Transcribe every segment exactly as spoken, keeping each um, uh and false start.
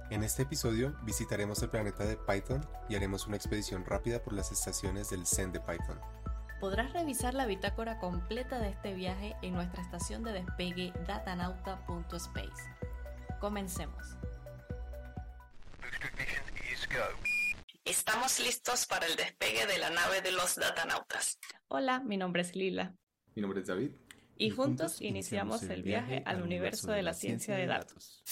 En este episodio visitaremos el planeta de Python y haremos una expedición rápida por las estaciones del Zen de Python. Podrás revisar la bitácora completa de este viaje en nuestra estación de despegue datanauta punto space. Comencemos. Estamos listos para el despegue de la nave de los datanautas. Hola, mi nombre es Lila. Mi nombre es David. Y, y juntos, juntos iniciamos el viaje al universo de la ciencia de datos.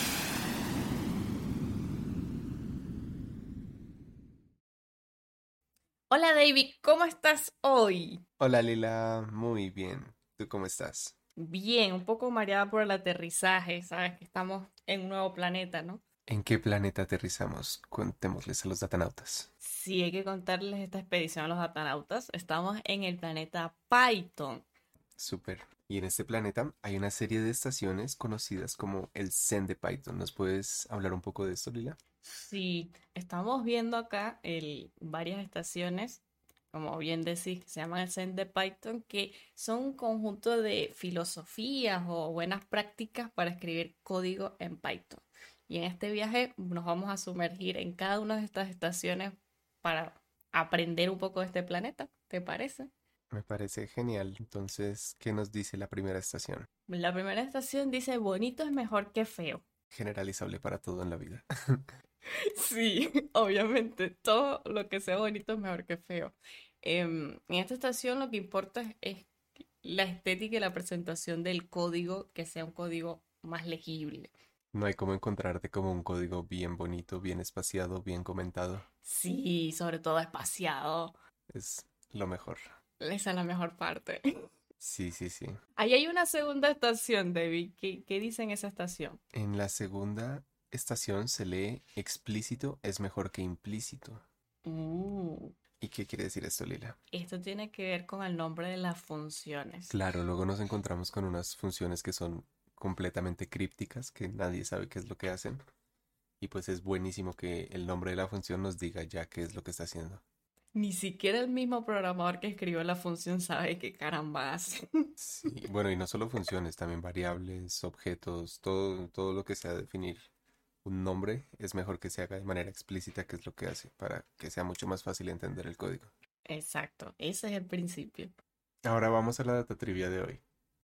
Hola David, ¿cómo estás hoy? Hola Lila, muy bien. ¿Tú cómo estás? Bien, un poco mareada por el aterrizaje, sabes que estamos en un nuevo planeta, ¿no? ¿En qué planeta aterrizamos? Contémosles a los datanautas. Sí, hay que contarles esta expedición a los datanautas. Estamos en el planeta Python. Súper. Y en este planeta hay una serie de estaciones conocidas como el Zen de Python. ¿Nos puedes hablar un poco de esto, Lila? Sí, estamos viendo acá el, varias estaciones, como bien decís, que se llaman el Zen de Python, que son un conjunto de filosofías o buenas prácticas para escribir código en Python. Y en este viaje nos vamos a sumergir en cada una de estas estaciones para aprender un poco de este planeta, ¿te parece? Me parece genial. Entonces, ¿qué nos dice la primera estación? La primera estación dice, bonito es mejor que feo. Generalizable para todo en la vida. Sí, obviamente, todo lo que sea bonito es mejor que feo. Eh, en esta estación lo que importa es, es la estética y la presentación del código, que sea un código más legible. No hay como encontrarte como un código bien bonito, bien espaciado, bien comentado. Sí, sobre todo espaciado. Es lo mejor. Esa es la mejor parte. Sí, sí, sí. Ahí hay una segunda estación, David. ¿Qué, qué dice en esa estación? En la segunda estación se lee explícito es mejor que implícito. Uh, ¿Y qué quiere decir esto, Lila? esto tiene que ver con el nombre de las funciones. Claro, luego nos encontramos con unas funciones que son completamente crípticas, que nadie sabe qué es lo que hacen. Y pues es buenísimo que el nombre de la función nos diga ya qué es lo que está haciendo. Ni siquiera el mismo programador que escribió la función sabe qué caramba hace. Sí, bueno, y no solo funciones, también variables, objetos, todo, todo lo que sea definir un nombre es mejor que se haga de manera explícita qué es lo que hace, para que sea mucho más fácil entender el código. Exacto, ese es el principio. Ahora vamos a la data trivia de hoy.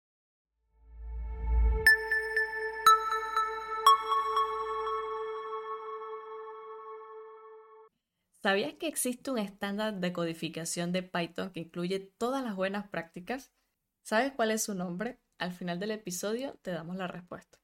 ¿Sabías que existe un estándar de codificación de Python que incluye todas las buenas prácticas? ¿Sabes cuál es su nombre? Al final del episodio te damos la respuesta.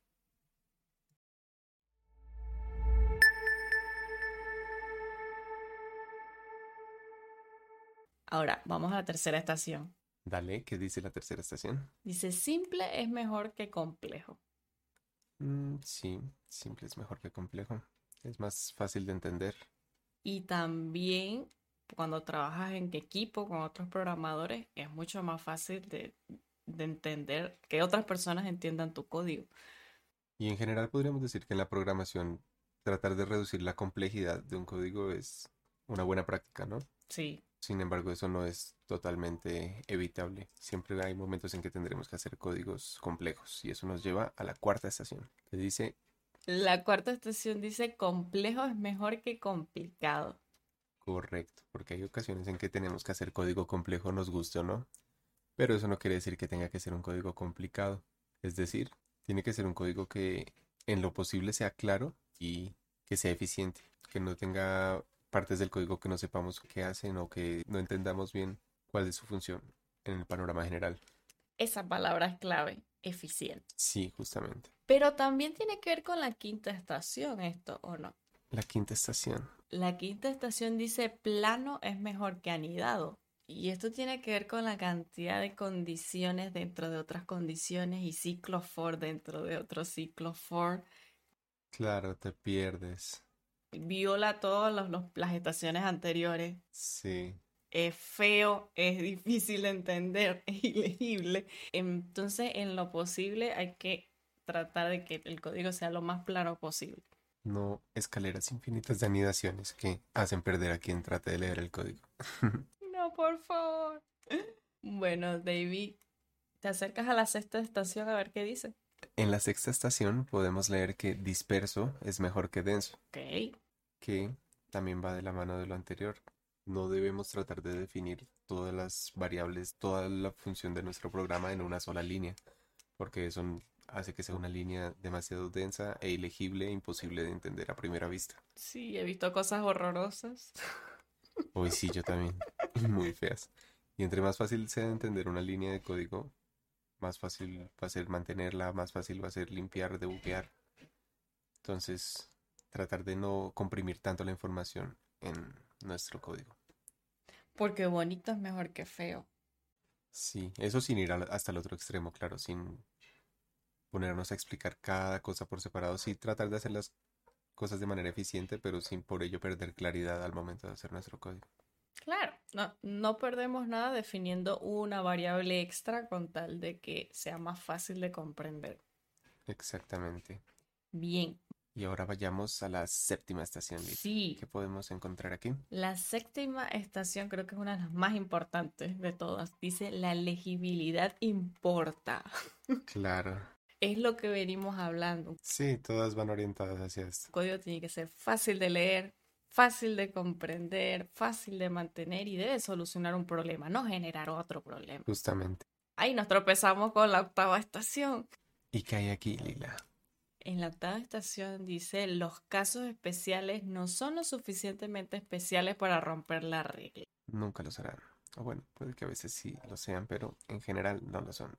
Ahora, vamos a la tercera estación. Dale, ¿qué dice la tercera estación? Dice, simple es mejor que complejo. Mm, sí, simple es mejor que complejo. Es más fácil de entender. Y también cuando trabajas en equipo con otros programadores, es mucho más fácil de, de entender que otras personas entiendan tu código. Y en general podríamos decir que en la programación tratar de reducir la complejidad de un código es una buena práctica, ¿no? Sí. Sin embargo, eso no es totalmente evitable. Siempre hay momentos en que tendremos que hacer códigos complejos y eso nos lleva a la cuarta estación, que dice... La cuarta estación dice complejo es mejor que complicado. Correcto, porque hay ocasiones en que tenemos que hacer código complejo, nos guste o no, pero eso no quiere decir que tenga que ser un código complicado. Es decir, tiene que ser un código que en lo posible sea claro y que sea eficiente, que no tenga partes del código que no sepamos qué hacen o que no entendamos bien cuál es su función en el panorama general. Esa palabra es clave, eficiente. Sí, justamente. Pero también tiene que ver con la quinta estación esto, ¿o no? La quinta estación. La quinta estación dice plano es mejor que anidado. Y esto tiene que ver con la cantidad de condiciones dentro de otras condiciones y ciclos for dentro de otros ciclos for. Claro, te pierdes. Viola todas los- los- las estaciones anteriores. Sí. Es feo, es difícil de entender, es ilegible. Entonces, en lo posible hay que tratar de que el código sea lo más plano posible. No escaleras infinitas de anidaciones que hacen perder a quien trate de leer el código. No, por favor. Bueno, David, te acercas a la sexta estación a ver qué dice. En la sexta estación podemos leer que disperso es mejor que denso, Ok. que también va de la mano de lo anterior. No debemos tratar de definir todas las variables, toda la función de nuestro programa en una sola línea, porque eso n- hace que sea una línea demasiado densa e ilegible e imposible de entender a primera vista. Sí, he visto cosas horrorosas. Hoy sí, yo también, y muy feas. Y entre más fácil sea entender una línea de código, más fácil va a ser mantenerla, más fácil va a ser limpiar, debuguear. Entonces, tratar de no comprimir tanto la información en nuestro código. Porque bonito es mejor que feo. Sí, eso sin ir al- hasta el otro extremo, claro, sin ponernos a explicar cada cosa por separado, sí tratar de hacer las cosas de manera eficiente, pero sin por ello perder claridad al momento de hacer nuestro código. Claro, no, no perdemos nada definiendo una variable extra con tal de que sea más fácil de comprender. Exactamente. Bien, Y ahora vayamos a la séptima estación, Lila. sí, ¿Qué podemos encontrar aquí? la séptima estación creo que es una de las más importantes de todas. Dice la legibilidad importa. Claro. Es lo que venimos hablando. Un Sí, todas van orientadas hacia esto. código tiene que ser fácil de leer, fácil de comprender, fácil de mantener y debe solucionar un problema, no generar otro problema. Justamente. Ahí nos tropezamos con la octava estación. ¿Y qué hay aquí, Lila? En la octava estación dice, los casos especiales no son lo suficientemente especiales para romper la regla. Nunca lo serán. O bueno, puede que a veces sí lo sean, pero en general no lo son.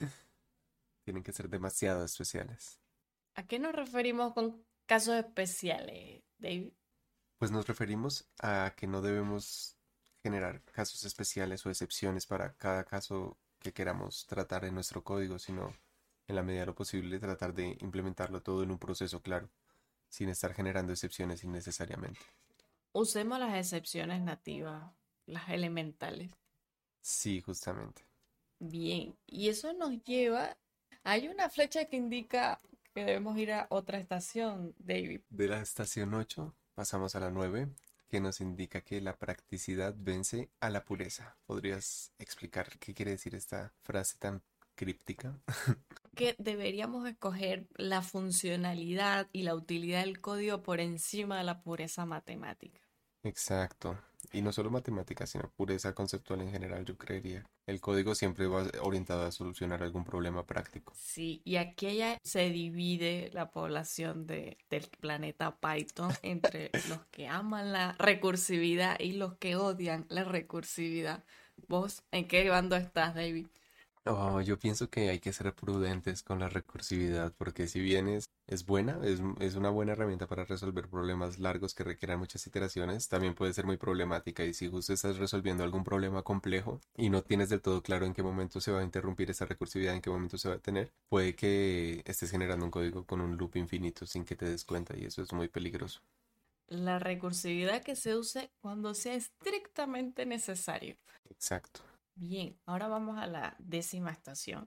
Tienen que ser demasiado especiales. ¿A qué nos referimos con casos especiales, David? Pues nos referimos a que no debemos generar casos especiales o excepciones para cada caso que queramos tratar en nuestro código, sino en la medida de lo posible tratar de implementarlo todo en un proceso claro, sin estar generando excepciones innecesariamente. Usemos las excepciones nativas, las elementales. Sí, justamente. Bien, y eso nos lleva, hay una flecha que indica que debemos ir a otra estación, David. De la estación ocho pasamos a la nueve, que nos indica que la practicidad vence a la pureza. ¿Podrías explicar qué quiere decir esta frase tan críptica? Que deberíamos escoger la funcionalidad y la utilidad del código por encima de la pureza matemática. Exacto. Y no solo matemáticas, sino pureza conceptual en general, yo creería. El código siempre va orientado a solucionar algún problema práctico. Sí, y aquí ya se divide la población de, del planeta Python entre los que aman la recursividad y los que odian la recursividad. ¿Vos en qué bando estás, David? Oh, yo pienso que hay que ser prudentes con la recursividad, porque si bien es, es buena, es, es una buena herramienta para resolver problemas largos que requieran muchas iteraciones, también puede ser muy problemática. Y si justo estás resolviendo algún problema complejo y no tienes del todo claro en qué momento se va a interrumpir esa recursividad, en qué momento se va a tener, puede que estés generando un código con un loop infinito sin que te des cuenta, y eso es muy peligroso. La recursividad que se use cuando sea estrictamente necesario. Exacto. Bien, ahora vamos a la décima estación.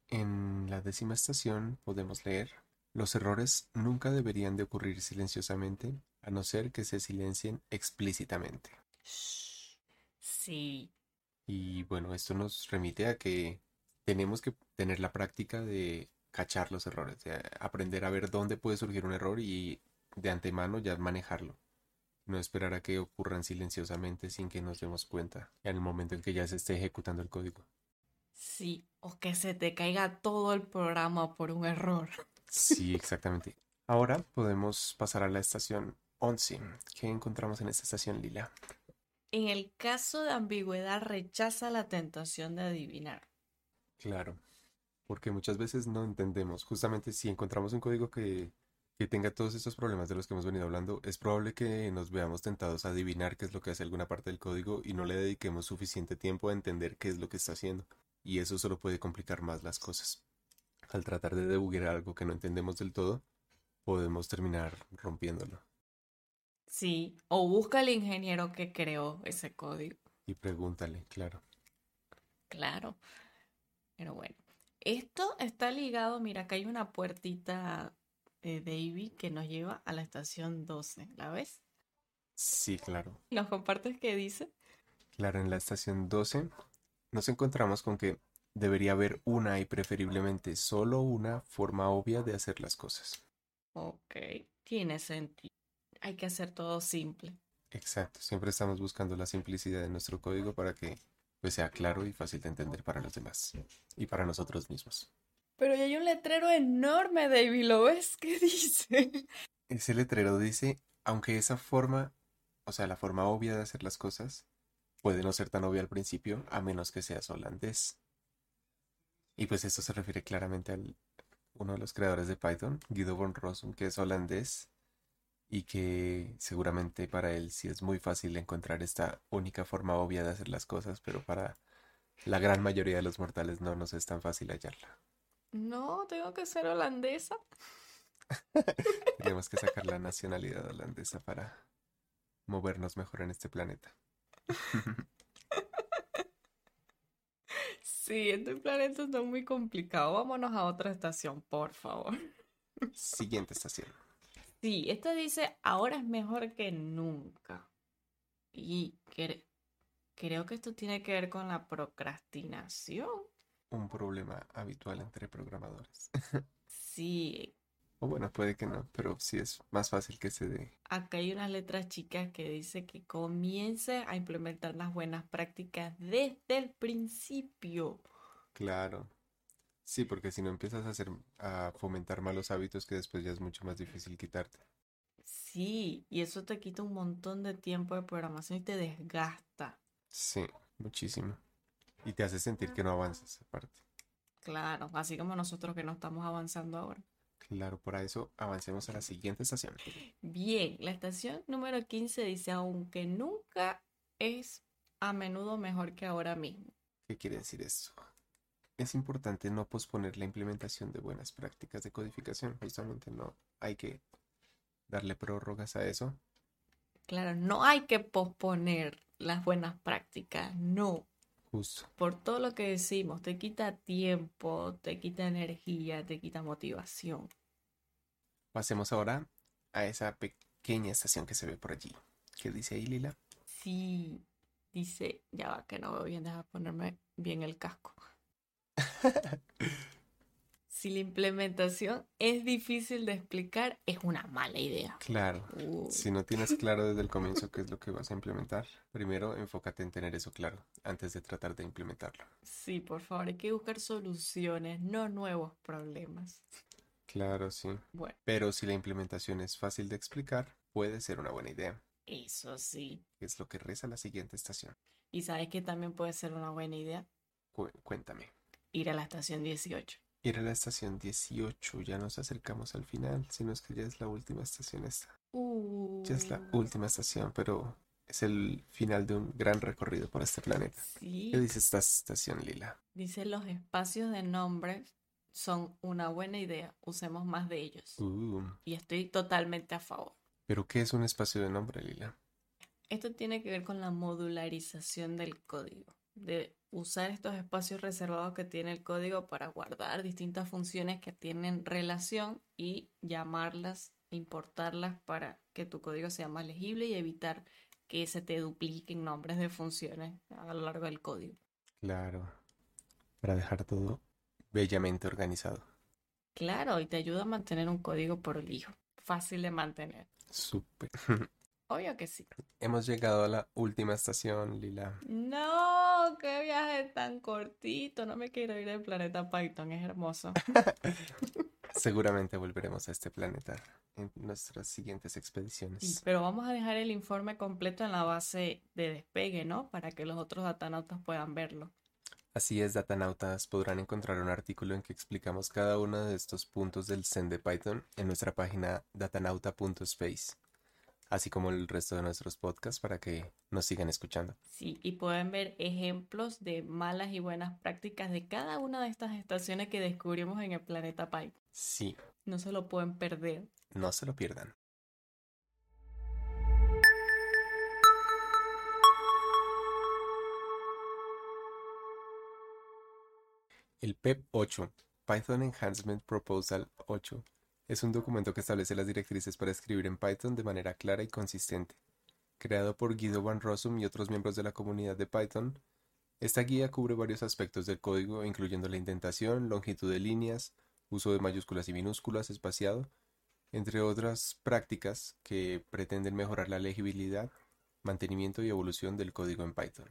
En la décima estación podemos leer: los errores nunca deberían de ocurrir silenciosamente, a no ser que se silencien explícitamente. Shh. Sí, Y bueno, esto nos remite a que tenemos que tener la práctica de cachar los errores, de aprender a ver dónde puede surgir un error y de antemano ya manejarlo. No esperar a que ocurran silenciosamente sin que nos demos cuenta en el momento en que ya se esté ejecutando el código. sí, o que se te caiga todo el programa por un error. Sí, exactamente. Ahora podemos pasar a la estación once. ¿Qué encontramos en esta estación, Lila? En el caso de ambigüedad, rechaza la tentación de adivinar. Claro, porque muchas veces no entendemos. Justamente si encontramos un código que, que tenga todos estos problemas de los que hemos venido hablando, es probable que nos veamos tentados a adivinar qué es lo que hace alguna parte del código y no le dediquemos suficiente tiempo a entender qué es lo que está haciendo. Y eso solo puede complicar más las cosas. Al tratar de debuguear algo que no entendemos del todo, podemos terminar rompiéndolo. Sí, o busca al ingeniero que creó ese código. Y pregúntale, claro. Claro, pero bueno. Esto está ligado, mira, acá hay una puertita de David que nos lleva a la estación doce. ¿La ves? Sí, claro. ¿Nos compartes qué dice? Claro, en la estación doce nos encontramos con que debería haber una y preferiblemente solo una forma obvia de hacer las cosas. Ok, tiene sentido. Hay que hacer todo simple. Exacto, siempre estamos buscando la simplicidad de nuestro código para que pues, sea claro y fácil de entender para los demás y para nosotros mismos. Pero ya hay un letrero enorme, David, ¿lo ves? ¿Qué dice? Ese letrero dice, aunque esa forma, o sea, la forma obvia de hacer las cosas, puede no ser tan obvia al principio, a menos que seas holandés. Y pues esto se refiere claramente a uno de los creadores de Python, Guido von Rossum, que es holandés y que seguramente para él sí es muy fácil encontrar esta única forma obvia de hacer las cosas, pero para la gran mayoría de los mortales no nos es tan fácil hallarla. No, tengo que ser holandesa. Tenemos que sacar la nacionalidad holandesa para movernos mejor en este planeta. Sí, este planeta está muy complicado. Vámonos a otra estación, por favor. Siguiente estación. Sí, esto dice, ahora es mejor que nunca. Y cre- creo que esto tiene que ver con la procrastinación. Un problema habitual entre programadores. Sí, O bueno, puede que no, pero sí es más fácil que se dé. acá hay unas letras chicas que dice que comience a implementar las buenas prácticas desde el principio. Claro. Sí, porque si no empiezas a hacer, a fomentar malos hábitos que después ya es mucho más difícil quitarte. Sí, y eso te quita un montón de tiempo de programación y te desgasta. Sí, muchísimo. Y te hace sentir que no avanzas, aparte. Claro, así como nosotros que no estamos avanzando ahora. Claro, para eso avancemos a la siguiente estación. Bien, la estación número quince dice, aunque nunca es a menudo mejor que ahora mismo. ¿Qué quiere decir esto? Es importante no posponer la implementación de buenas prácticas de codificación. Justamente no hay que darle prórrogas a eso. Claro, no hay que posponer las buenas prácticas, no. Justo. Por todo lo que decimos, te quita tiempo, te quita energía, te quita motivación. Pasemos ahora a esa pequeña estación que se ve por allí. ¿Qué dice ahí, Lila? Sí, dice, ya va, que no veo bien, deja ponerme bien el casco. Si la implementación es difícil de explicar, es una mala idea. Claro. Uh, Si no tienes claro desde el comienzo qué es lo que vas a implementar, primero enfócate en tener eso claro antes de tratar de implementarlo. sí, por favor, hay que buscar soluciones, no nuevos problemas. Claro, sí. Bueno, Pero si la implementación es fácil de explicar, puede ser una buena idea, eso sí. que es lo que reza la siguiente estación. Y sabes que también puede ser una buena idea Cu- cuéntame. ir a la estación dieciocho. Ir a la estación dieciocho, ya nos acercamos al final, si no es que ya es la última estación esta. Uh, Ya es la última estación, pero es el final de un gran recorrido por este planeta. ¿Qué sí, dice esta estación, Lila? dice los espacios de nombres son una buena idea, usemos más de ellos. Uh, Y estoy totalmente a favor. ¿pero qué es un espacio de nombre, Lila? Esto tiene que ver con la modularización del código, de usar estos espacios reservados que tiene el código para guardar distintas funciones que tienen relación y llamarlas, importarlas para que tu código sea más legible y evitar que se te dupliquen nombres de funciones a lo largo del código. Claro, para dejar todo bellamente organizado. Claro, y te ayuda a mantener un código prolijo, fácil de mantener. Súper. Obvio que sí. Hemos llegado a la última estación, Lila. No, qué viaje tan cortito. No me quiero ir del planeta Python, es hermoso. Seguramente volveremos a este planeta en nuestras siguientes Sí, expediciones. pero vamos a dejar el informe completo en la base de despegue, ¿no? Para que los otros datanautas puedan verlo. Así es, datanautas podrán encontrar un artículo en que explicamos cada uno de estos puntos del Zen de Python en nuestra página datanauta punto space, así como el resto de nuestros podcasts para que nos sigan escuchando. Sí, y pueden ver ejemplos de malas y buenas prácticas de cada una de estas estaciones que descubrimos en el planeta Python. Sí, No se lo pueden perder. no se lo pierdan. El P E P ocho, Python Enhancement Proposal ocho, es un documento que establece las directrices para escribir en Python de manera clara y consistente. Creado por Guido van Rossum y otros miembros de la comunidad de Python, Esta guía cubre varios aspectos del código, incluyendo la indentación, longitud de líneas, uso de mayúsculas y minúsculas espaciado, entre otras prácticas que pretenden mejorar la legibilidad, mantenimiento y evolución del código en Python.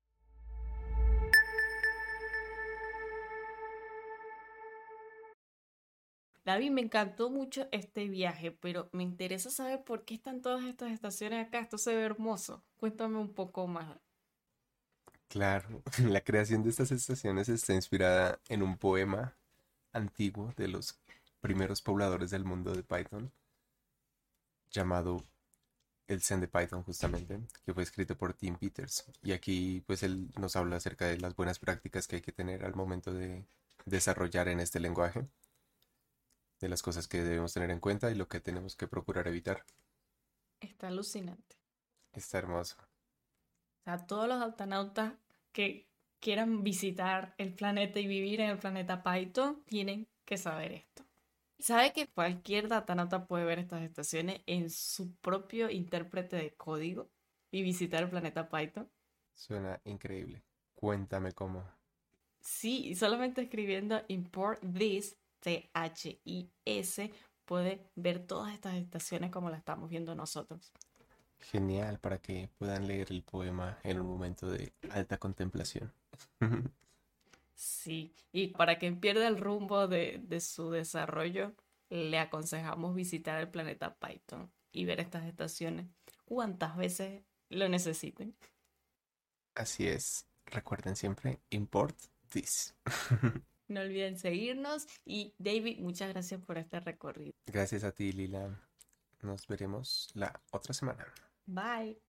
David, me encantó mucho este viaje, pero me interesa saber por qué están todas estas estaciones acá. Esto se ve hermoso. Cuéntame un poco más. Claro, la creación de estas estaciones está inspirada en un poema antiguo de los primeros pobladores del mundo de Python, llamado el Zen de Python justamente, que fue escrito por Tim Peters. Y aquí pues él nos habla acerca de las buenas prácticas que hay que tener al momento de desarrollar en este lenguaje, de las cosas que debemos tener en cuenta y lo que tenemos que procurar evitar. Está alucinante. Está hermoso. O sea, todos los astronautas que quieran visitar el planeta y vivir en el planeta Python tienen que saber esto. ¿Sabe que cualquier datanauta puede ver estas estaciones en su propio intérprete de código y visitar el planeta Python? Suena increíble. Cuéntame cómo. Sí, y solamente escribiendo import this, T H I S, puede ver todas estas estaciones como las estamos viendo nosotros. Genial para que puedan leer el poema en un momento de alta contemplación. Sí, y para quien pierda el rumbo de, de su desarrollo, le aconsejamos visitar el planeta Python y ver estas estaciones cuantas veces lo necesiten. Así es. Recuerden siempre, import this. No olviden seguirnos y David, muchas gracias por este recorrido. Gracias a ti, Lila. Nos veremos la otra semana. Bye.